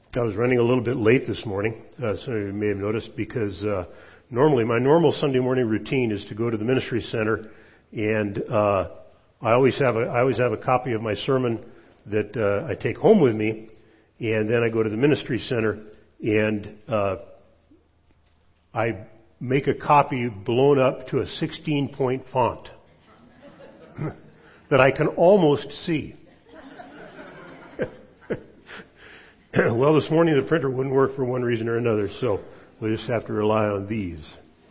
I was running a little bit late this morning, some of you may have noticed, because normally my normal Sunday morning routine is to go to the ministry center, and I always have a copy of my sermon that I take home with me, and then I go to the ministry center, and I make a copy blown up to a 16-point font that I can almost see. Well, this morning the printer wouldn't work for one reason or another, so we'll just have to rely on these.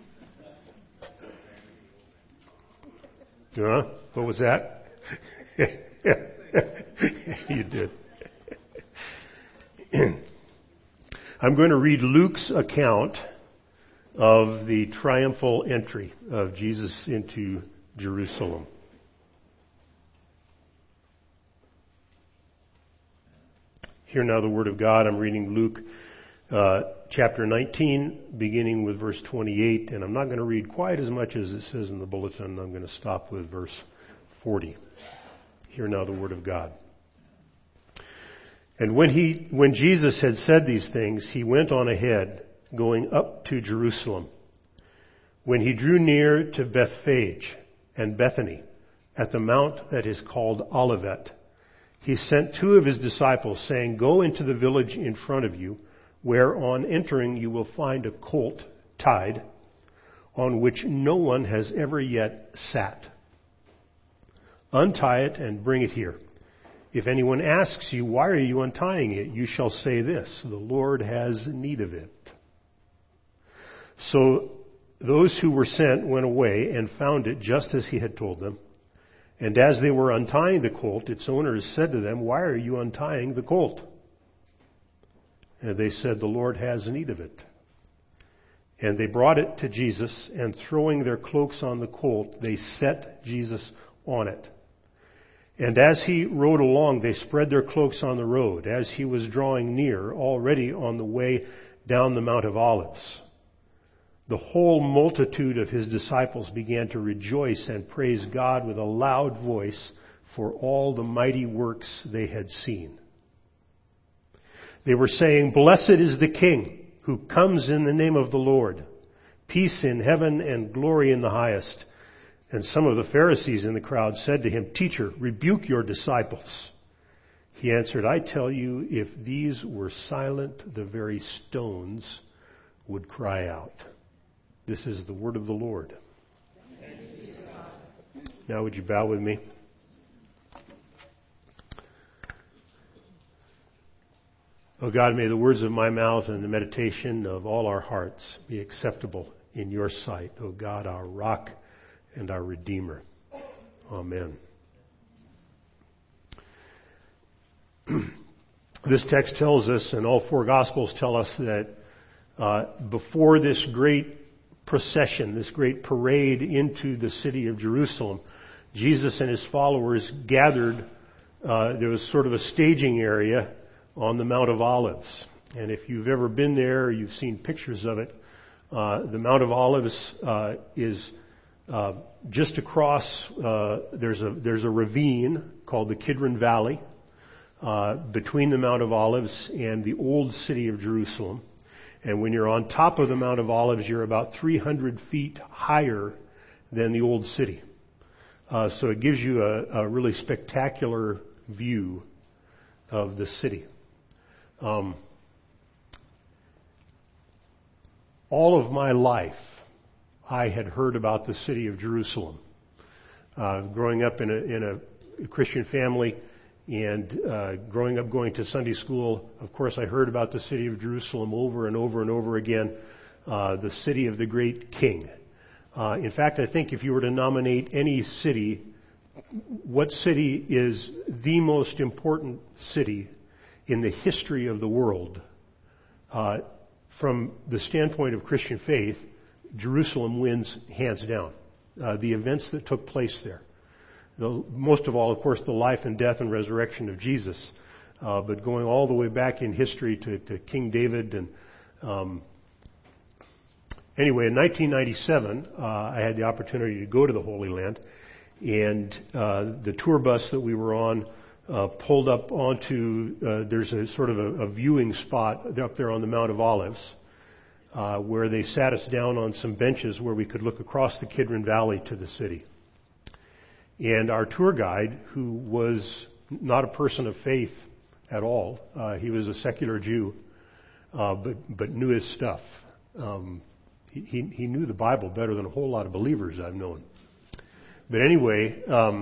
What was that? You did. I'm going to read Luke's account of the triumphal entry of Jesus into Jerusalem. Hear now the word of God. I'm reading Luke chapter 19, beginning with verse 28, and I'm not going to read quite as much as it says in the bulletin. I'm going to stop with verse 40. Hear now the word of God. And when Jesus had said these things, he went on ahead, going up to Jerusalem. When he drew near to Bethphage and Bethany, at the mount that is called Olivet, he sent two of his disciples, saying, "Go into the village in front of you, where on entering you will find a colt tied, on which no one has ever yet sat. Untie it and bring it here. If anyone asks you, 'Why are you untying it?' you shall say this, 'The Lord has need of it.'" So those who were sent went away and found it just as he had told them. And as they were untying the colt, its owners said to them, "Why are you untying the colt?" And they said, "The Lord has need of it." And they brought it to Jesus, and throwing their cloaks on the colt, they set Jesus on it. And as he rode along, they spread their cloaks on the road, as he was drawing near, already on the way down the Mount of Olives. The whole multitude of his disciples began to rejoice and praise God with a loud voice for all the mighty works they had seen. They were saying, "Blessed is the King who comes in the name of the Lord. Peace in heaven and glory in the highest." And some of the Pharisees in the crowd said to him, "Teacher, rebuke your disciples." He answered, "I tell you, if these were silent, the very stones would cry out." This is the word of the Lord. Now would you bow with me? Oh God, may the words of my mouth and the meditation of all our hearts be acceptable in your sight, O God, our rock and our Redeemer. Amen. This text tells us, and all four Gospels tell us, that before this great procession, this great parade into the city of Jerusalem, Jesus and his followers gathered. There was sort of a staging area on the Mount of Olives. And if you've ever been there, or you've seen pictures of it, the Mount of Olives is just across. There's a ravine called the Kidron Valley between the Mount of Olives and the old city of Jerusalem. And when you're on top of the Mount of Olives, you're about 300 feet higher than the old city. So it gives you a really spectacular view of the city. All of my life, I had heard about the city of Jerusalem. Growing up in a Christian family, and growing up going to Sunday school, of course, I heard about the city of Jerusalem over and over and over again, the city of the great king. In fact, I think if you were to nominate any city, what city is the most important city in the history of the world? From the standpoint of Christian faith, Jerusalem wins hands down. The events that took place there. Most of all, of course, the life and death and resurrection of Jesus, but going all the way back in history to King David. And anyway, in 1997, I had the opportunity to go to the Holy Land, and the tour bus that we were on pulled up onto, there's a sort of a viewing spot up there on the Mount of Olives, where they sat us down on some benches where we could look across the Kidron Valley to the city. And our tour guide, who was not a person of faith at all, he was a secular Jew, but knew his stuff. He knew the Bible better than a whole lot of believers I've known. But anyway,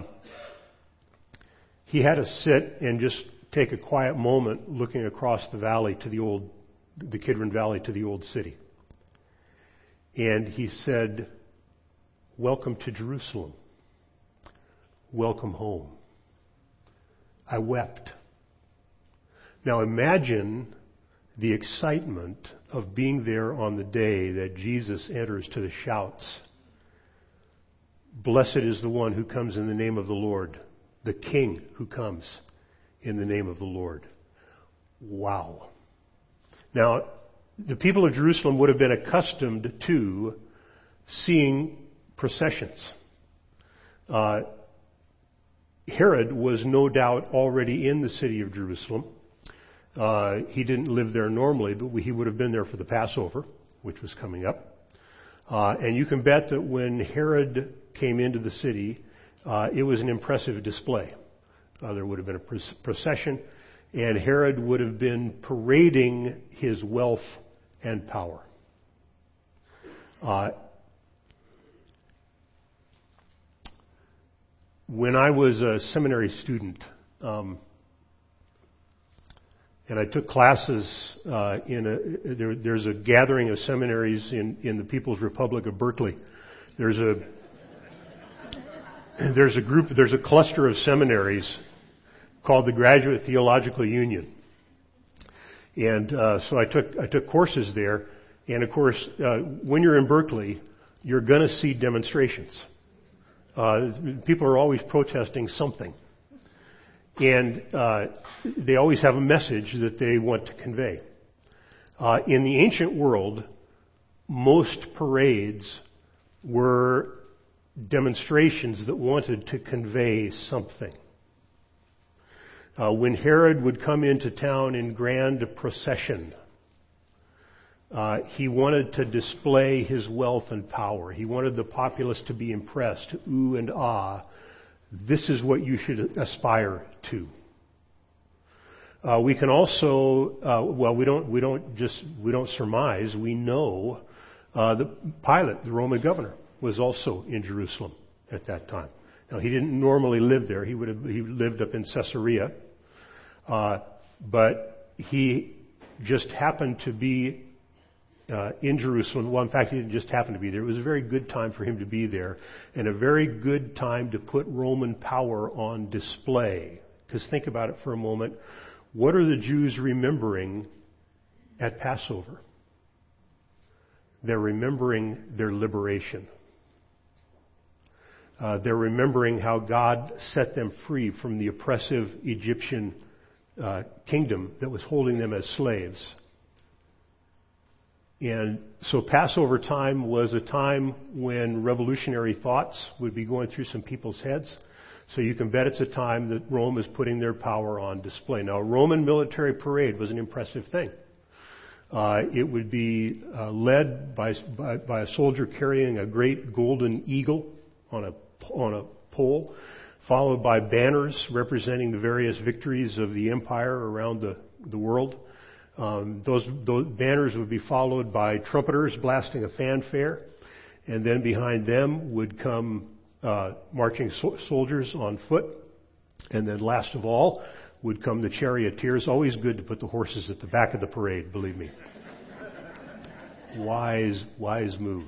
he had us sit and just take a quiet moment looking across the valley to the Kidron Valley to the old city. And he said, "Welcome to Jerusalem. Welcome home." I wept. Now imagine the excitement of being there on the day that Jesus enters to the shouts. "Blessed is the one who comes in the name of the Lord, the King who comes in the name of the Lord." Wow. Now, the people of Jerusalem would have been accustomed to seeing processions. Herod was no doubt already in the city of Jerusalem. He didn't live there normally, but he would have been there for the Passover, which was coming up. And you can bet that when Herod came into the city, it was an impressive display. There would have been a procession, and Herod would have been parading his wealth and power. When I was a seminary student, and I took classes there's a gathering of seminaries in the People's Republic of Berkeley. There's a cluster of seminaries called the Graduate Theological Union. And so I took courses there, and of course, when you're in Berkeley, you're going to see demonstrations. People are always protesting something, and they always have a message that they want to convey. In the ancient world, most parades were demonstrations that wanted to convey something. When Herod would come into town in grand procession, he wanted to display his wealth and power. He wanted the populace to be impressed, ooh and ah. This is what you should aspire to. We can also, we don't surmise. We know that Pilate, the Roman governor, was also in Jerusalem at that time. Now he didn't normally live there. He lived up in Caesarea, but he just happened to be in Jerusalem. Well, in fact, he didn't just happen to be there. It was a very good time for him to be there, and a very good time to put Roman power on display. Because think about it for a moment. What are the Jews remembering at Passover? They're remembering their liberation. They're remembering how God set them free from the oppressive Egyptian kingdom that was holding them as slaves. And so Passover time was a time when revolutionary thoughts would be going through some people's heads. So you can bet it's a time that Rome is putting their power on display. Now, a Roman military parade was an impressive thing. It would be led by a soldier carrying a great golden eagle on a pole, followed by banners representing the various victories of the empire around the world. Those banners would be followed by trumpeters blasting a fanfare, and then behind them would come marching soldiers on foot, and then last of all would come the charioteers. Always good to put the horses at the back of the parade, believe me. Wise move.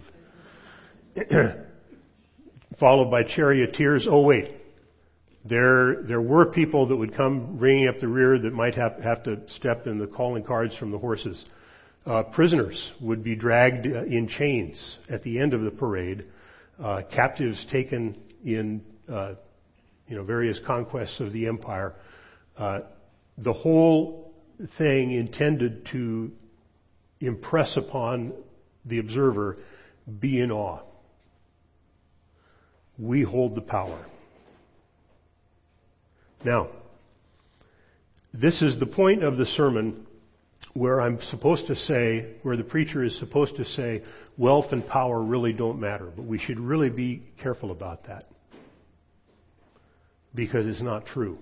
Followed by charioteers. Oh wait, there were people that would come bringing up the rear that might have to step in the calling cards from the horses. Prisoners would be dragged in chains at the end of the parade. Captives taken in various conquests of the empire. The whole thing intended to impress upon the observer, be in awe. We hold the power. Now, This is the point of the sermon where I'm supposed to say, where the preacher is supposed to say, wealth and power really don't matter. But we should really be careful about that, because it's not true.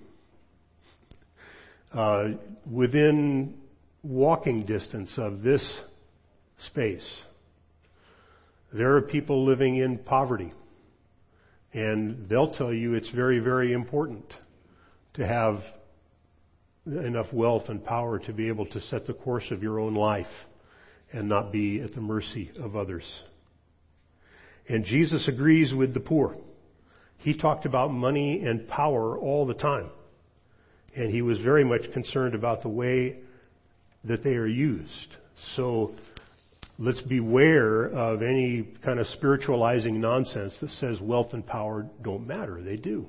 Within walking distance of this space, there are people living in poverty. And they'll tell you it's very, very important to have enough wealth and power to be able to set the course of your own life and not be at the mercy of others. And Jesus agrees with the poor. He talked about money and power all the time. And he was very much concerned about the way that they are used. So let's beware of any kind of spiritualizing nonsense that says wealth and power don't matter. They do.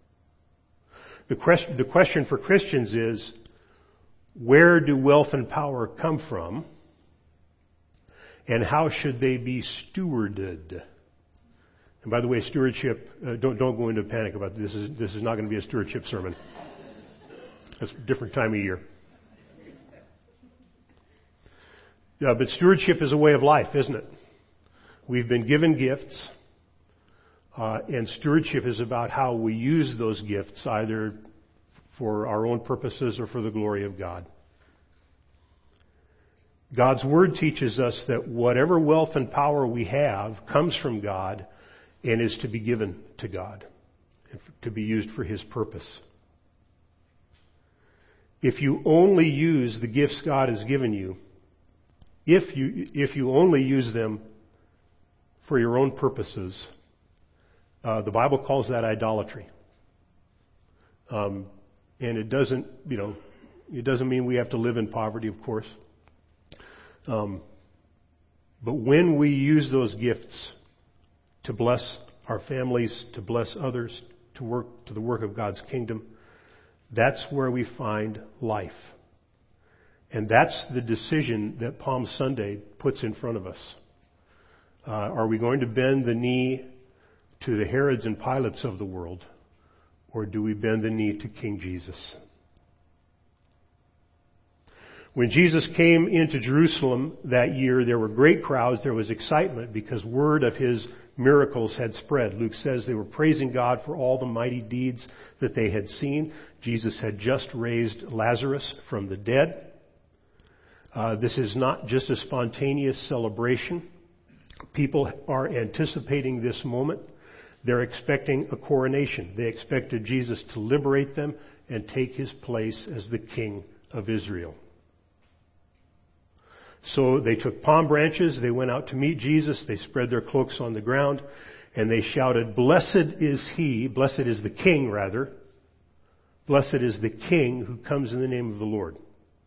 The question for Christians is, where do wealth and power come from? And how should they be stewarded? And by the way, stewardship, don't go into panic about this. This is not going to be a stewardship sermon. It's a different time of year. But stewardship is a way of life, isn't it? We've been given gifts, and stewardship is about how we use those gifts, either for our own purposes or for the glory of God. God's Word teaches us that whatever wealth and power we have comes from God and is to be given to God, and to be used for His purpose. If you only use the gifts God has given you, if you only use them for your own purposes, the Bible calls that idolatry. And it doesn't mean we have to live in poverty, of course. But when we use those gifts to bless our families, to bless others, to the work of God's kingdom, that's where we find life. And that's the decision that Palm Sunday puts in front of us. Are we going to bend the knee to the Herods and Pilates of the world, or do we bend the knee to King Jesus? When Jesus came into Jerusalem that year, there were great crowds. There was excitement because word of His miracles had spread. Luke says they were praising God for all the mighty deeds that they had seen. Jesus had just raised Lazarus from the dead. This is not just a spontaneous celebration. People are anticipating this moment. They're expecting a coronation. They expected Jesus to liberate them and take His place as the King of Israel. So they took palm branches, they went out to meet Jesus, they spread their cloaks on the ground, and they shouted, "Blessed is He," blessed is the King rather, "blessed is the King who comes in the name of the Lord."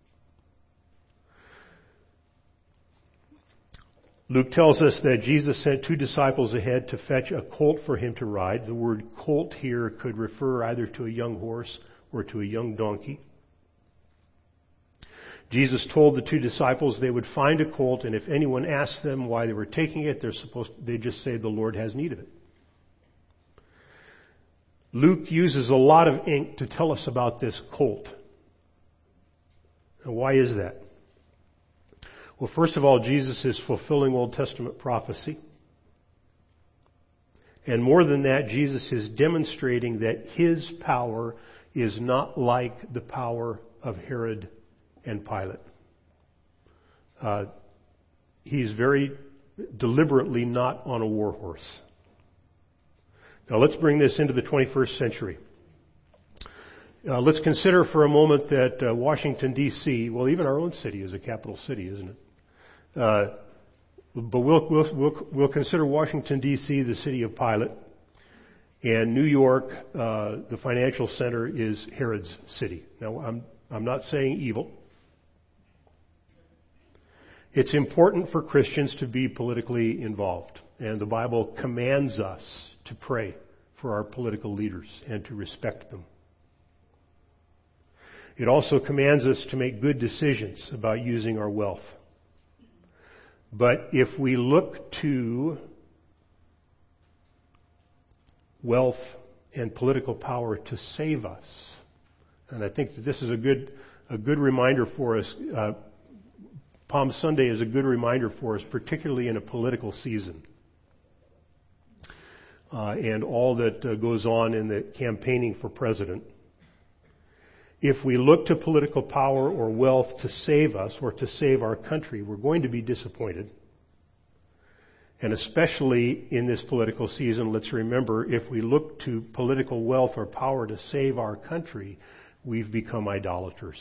Luke tells us that Jesus sent 2 disciples ahead to fetch a colt for Him to ride. The word colt here could refer either to a young horse or to a young donkey. Jesus told the 2 disciples they would find a colt, and if anyone asked them why they were taking it, they just say the Lord has need of it. Luke uses a lot of ink to tell us about this colt. And why is that? Well, first of all, Jesus is fulfilling Old Testament prophecy. And more than that, Jesus is demonstrating that His power is not like the power of Herod and Pilate. He's very deliberately not on a war horse. Now let's bring this into the 21st century. Let's consider for a moment that Washington, D.C., well, even our own city is a capital city, isn't it? But we'll consider Washington, D.C., the city of Pilate, and New York, the financial center, is Herod's city. Now, I'm not saying evil. It's important for Christians to be politically involved, and the Bible commands us to pray for our political leaders and to respect them. It also commands us to make good decisions about using our wealth. But if we look to wealth and political power to save us, and I think that this is a good a good reminder for us. Palm Sunday is a good reminder for us, particularly in a political season. And all that goes on in the campaigning for president. If we look to political power or wealth to save us or to save our country, we're going to be disappointed. And especially in this political season, let's remember, if we look to political wealth or power to save our country, we've become idolaters.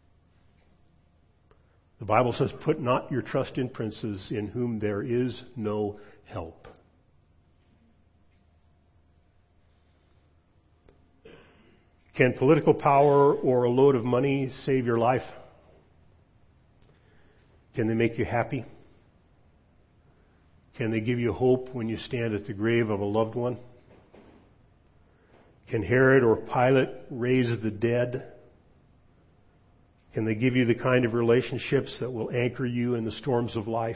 The Bible says, "Put not your trust in princes in whom there is no help." Can political power or a load of money save your life? Can they make you happy? Can they give you hope when you stand at the grave of a loved one? Can Herod or Pilate raise the dead? Can they give you the kind of relationships that will anchor you in the storms of life?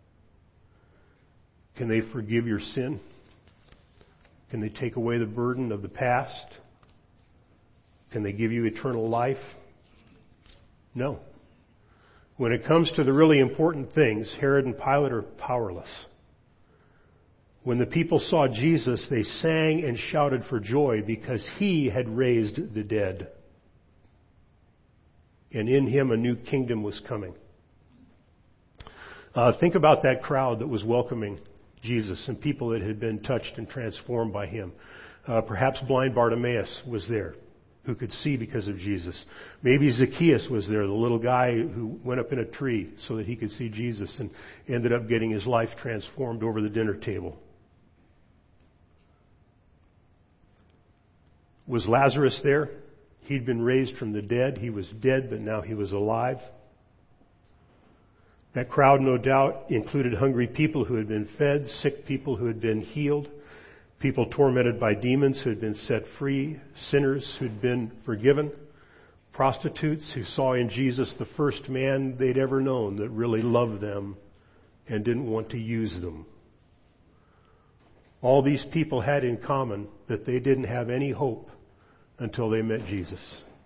Can they forgive your sin? Can they take away the burden of the past? Can they give you eternal life? No. When it comes to the really important things, Herod and Pilate are powerless. When the people saw Jesus, they sang and shouted for joy because he had raised the dead. And in him a new kingdom was coming. Think about that crowd that was welcoming Jesus and people that had been touched and transformed by him. Perhaps blind Bartimaeus was there, who could see because of Jesus. Maybe Zacchaeus was there, the little guy who went up in a tree so that he could see Jesus and ended up getting his life transformed over the dinner table. Was Lazarus there? He'd been raised from the dead. He was dead, but now he was alive. That crowd, no doubt, included hungry people who had been fed, sick people who had been healed, people tormented by demons who had been set free, sinners who'd been forgiven, prostitutes who saw in Jesus the first man they'd ever known that really loved them and didn't want to use them. All these people had in common that they didn't have any hope until they met Jesus.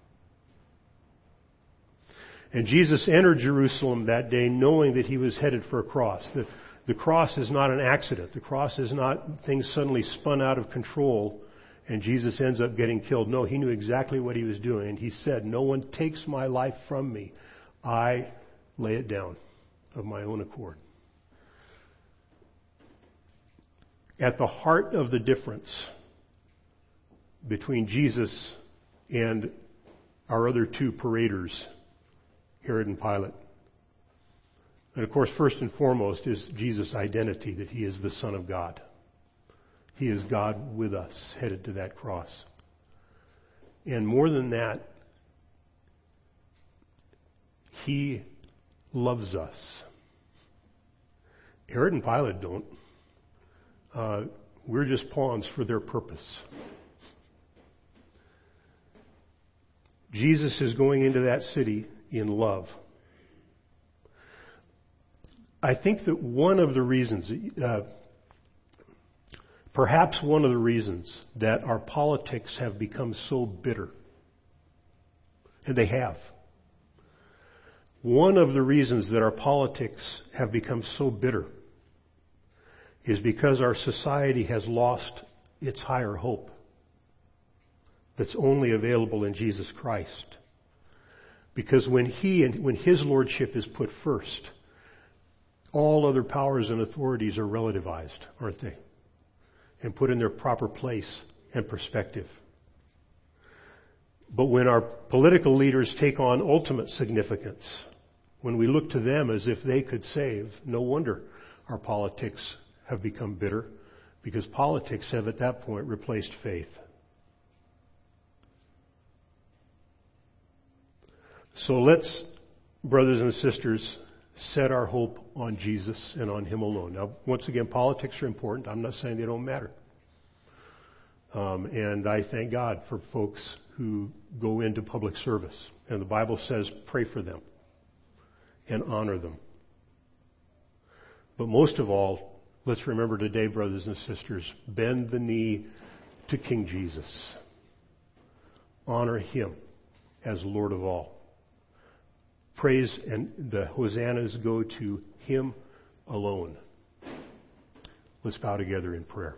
And Jesus entered Jerusalem that day knowing that he was headed for a cross. The cross is not an accident. The cross is not things suddenly spun out of control and Jesus ends up getting killed. No, he knew exactly what he was doing. And he said, "No one takes my life from me. I lay it down of my own accord." At the heart of the difference between Jesus and our other two paraders, Herod and Pilate. And of course, first and foremost is Jesus' identity, that he is the Son of God. He is God with us, headed to that cross. And more than that, he loves us. Herod and Pilate don't. We're just pawns for their purpose. Jesus is going into that city in love. I think that one of the reasons, perhaps one of the reasons that our politics have become so bitter, and they have, one of the reasons that our politics have become so bitter is because our society has lost its higher hope that's only available in Jesus Christ. Because when his lordship is put first, all other powers and authorities are relativized, aren't they? And put in their proper place and perspective. But when our political leaders take on ultimate significance, when we look to them as if they could save, no wonder our politics have become bitter, because politics have at that point replaced faith. So let's, brothers and sisters, set our hope on Jesus and on him alone. Now, once again, politics are important. I'm not saying they don't matter. And I thank God for folks who go into public service. And the Bible says, pray for them and honor them. But most of all, let's remember today, brothers and sisters, bend the knee to King Jesus. Honor him as Lord of all. praise and the hosannas go to Him alone. Let's bow together in prayer.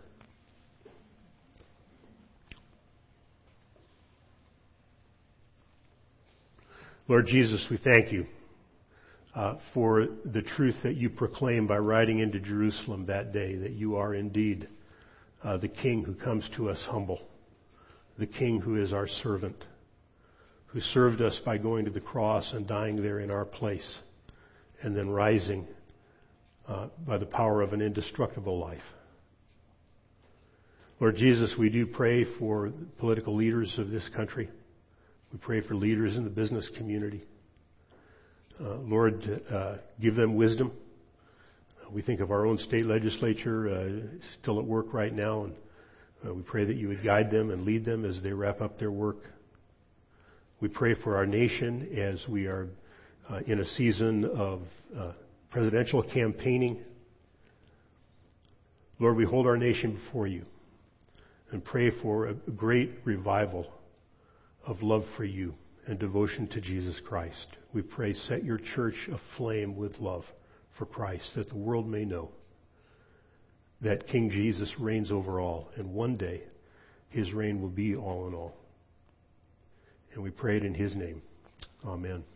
Lord Jesus, we thank you for the truth that you proclaimed by riding into Jerusalem that day, that you are indeed the King who comes to us humble, the King who is our servant, who served us by going to the cross and dying there in our place, and then rising by the power of an indestructible life. Lord Jesus, we do pray for political leaders of this country. We pray for leaders in the business community. Lord, give them wisdom. We think of our own state legislature still at work right now, and we pray that you would guide them and lead them as they wrap up their work. We pray for our nation as we are in a season of presidential campaigning. Lord, we hold our nation before you and pray for a great revival of love for you and devotion to Jesus Christ. We pray, set your church aflame with love for Christ, that the world may know that King Jesus reigns over all, and one day his reign will be all in all. And we pray it in his name. Amen.